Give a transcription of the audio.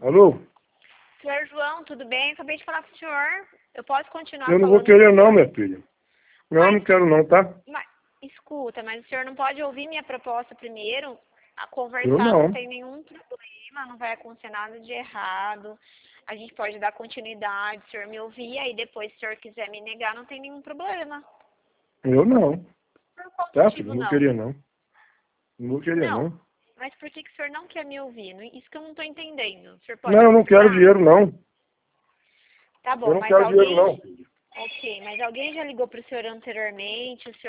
Alô? Senhor João, tudo bem? Acabei de falar com o senhor. Eu posso continuar Eu não falando? vou querer não, minha filha. Não, Mas- não quero não, tá? Escuta, mas o senhor não pode ouvir minha proposta primeiro? A conversar Eu não não. tem nenhum problema, não vai acontecer nada de errado. A gente pode dar continuidade, o senhor me ouvir, aí depois, se o senhor quiser me negar, não tem nenhum problema. Eu não. Por qual Tá, motivo filho? Não não? queria não. Não vou querer Não. não. Mas por que o senhor não quer me ouvir? Isso que eu não estou entendendo. O senhor pode Não, eu não quero explicar? dinheiro não. Tá Eu bom, não mas quero dinheiro alguém... não, filho. Ok, mas alguém já ligou para o senhor anteriormente? O senhor